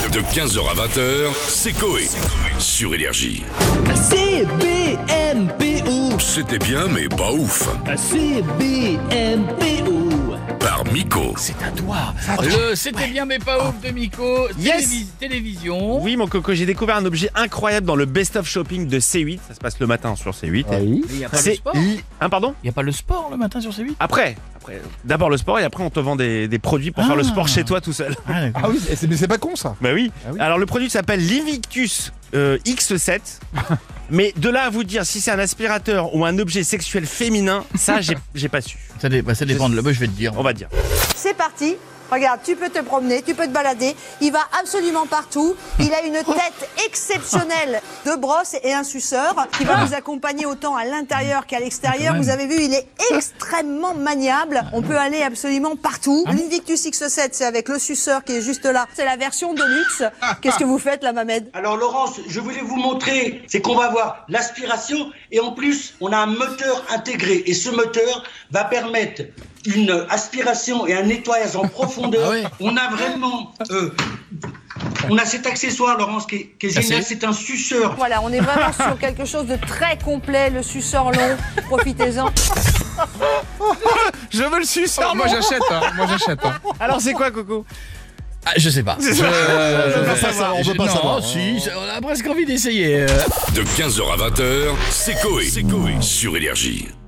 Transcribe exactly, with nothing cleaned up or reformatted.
De quinze heures à vingt heures, c'est Coé. Sur Énergie. C B M P O. C'était bien, mais pas ouf. C B M P O. Par Miko. C'est à toi. Le C'était bien mais pas ouf de Miko. Yes. Télévis- télévision. Oui, mon coco, j'ai découvert un objet incroyable dans le best-of shopping de C huit. Ça se passe le matin sur C huit. Mais il n'y a pas le C'est sport. li- Hein, pardon Il n'y a pas le sport le matin sur C huit. Après, après d'abord le sport et après on te vend des, des produits pour Ah. faire le sport chez toi tout seul. Ah, d'accord. Ah oui, c'est- mais c'est pas con ça. Bah oui. Ah oui. Alors le produit s'appelle l'Invictus euh, X sept. Mais de là à vous dire si c'est un aspirateur ou un objet sexuel féminin, ça j'ai j'ai pas su. Ça, dé- bah, ça dépend de là. Bah, je vais te dire. On va dire. C'est parti. Regarde, tu peux te promener, tu peux te balader. Il va absolument partout. Il a une tête exceptionnelle de brosse et un suceur qui va vous accompagner autant à l'intérieur qu'à l'extérieur. Vous avez vu, il est extrêmement maniable. On peut aller absolument partout. L'Invictus X sept, c'est avec le suceur qui est juste là. C'est la version de luxe. Qu'est-ce que vous faites là, Mamed? Alors Laurence, je voulais vous montrer, c'est qu'on va avoir l'aspiration et en plus on a un moteur intégré et ce moteur va permettre une aspiration et un nettoyage en profondeur. Ah ouais. On a vraiment, euh, on a cet accessoire Laurence qui est, qui est génial, c'est un suceur. Voilà, on est vraiment sur quelque chose de très complet. Le suceur long, profitez-en. Je veux le suceur. Moi j'achète, hein. moi j'achète. Hein. Alors c'est quoi, Coco? Ah, je sais pas. Je, ça. je On peut sais pas savoir, on Je- peut pas non, savoir. si, ça- on a presque envie d'essayer. euh. De quinze heures à vingt heures, c'est Coé. Sur Énergie.